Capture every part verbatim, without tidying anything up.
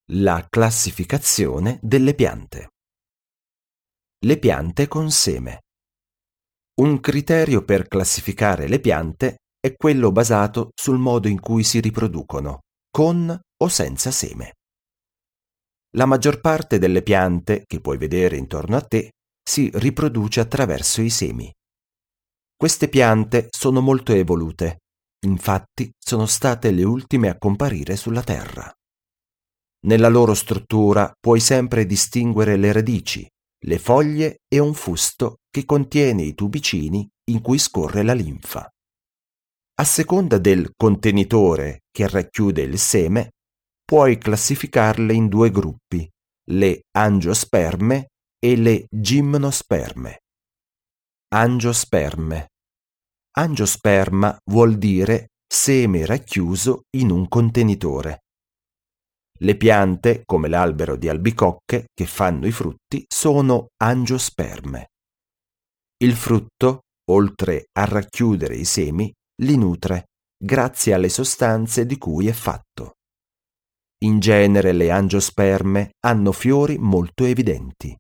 La classificazione delle piante. Le piante con seme. Un criterio per classificare le piante è quello basato sul modo in cui si riproducono, con o senza seme. La maggior parte delle piante che puoi vedere intorno a te si riproduce attraverso i semi. Queste piante sono molto evolute, infatti sono state le ultime a comparire sulla Terra. Nella loro struttura puoi sempre distinguere le radici, le foglie e un fusto che contiene i tubicini in cui scorre la linfa. A seconda del contenitore che racchiude il seme, puoi classificarle in due gruppi, le angiosperme e le gimnosperme. Angiosperme. Angiosperma vuol dire seme racchiuso in un contenitore. Le piante, come l'albero di albicocche, che fanno i frutti, sono angiosperme. Il frutto, oltre a racchiudere i semi, li nutre, grazie alle sostanze di cui è fatto. In genere le angiosperme hanno fiori molto evidenti.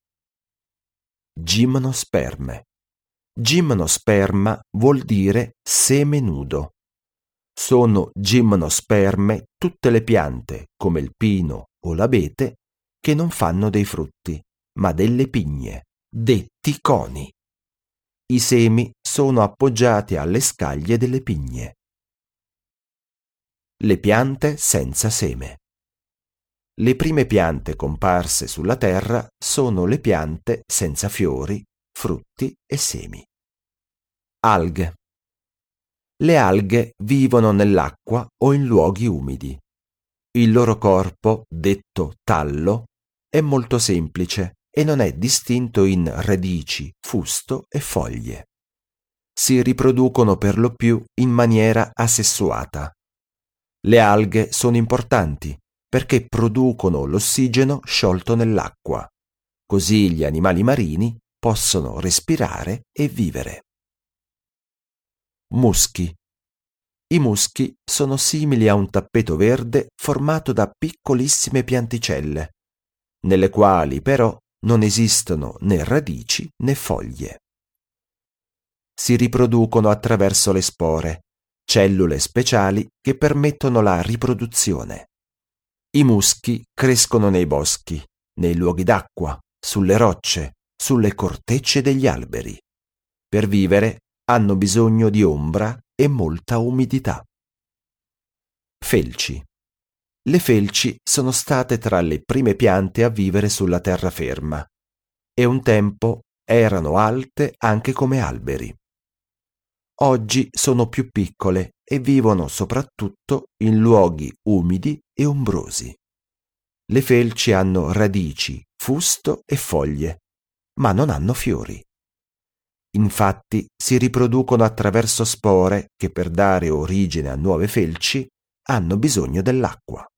Gimnosperme. Gimnosperma vuol dire seme nudo. Sono gimnosperme tutte le piante, come il pino o l'abete, che non fanno dei frutti, ma delle pigne, detti coni. I semi sono appoggiati alle scaglie delle pigne. Le piante senza seme. Le prime piante comparse sulla terra sono le piante senza fiori, frutti e semi. Alghe. Le alghe vivono nell'acqua o in luoghi umidi. Il loro corpo, detto tallo, è molto semplice e non è distinto in radici, fusto e foglie. Si riproducono per lo più in maniera asessuata. Le alghe sono importanti perché producono l'ossigeno sciolto nell'acqua, così gli animali marini possono respirare e vivere. Muschi. I muschi sono simili a un tappeto verde formato da piccolissime pianticelle, nelle quali però non esistono né radici né foglie. Si riproducono attraverso le spore, cellule speciali che permettono la riproduzione. I muschi crescono nei boschi, nei luoghi d'acqua, sulle rocce, sulle cortecce degli alberi. Per vivere hanno bisogno di ombra e molta umidità. Felci. Le felci sono state tra le prime piante a vivere sulla terraferma e un tempo erano alte anche come alberi. Oggi sono più piccole e vivono soprattutto in luoghi umidi e ombrosi. Le felci hanno radici, fusto e foglie, ma non hanno fiori. Infatti si riproducono attraverso spore che per dare origine a nuove felci hanno bisogno dell'acqua.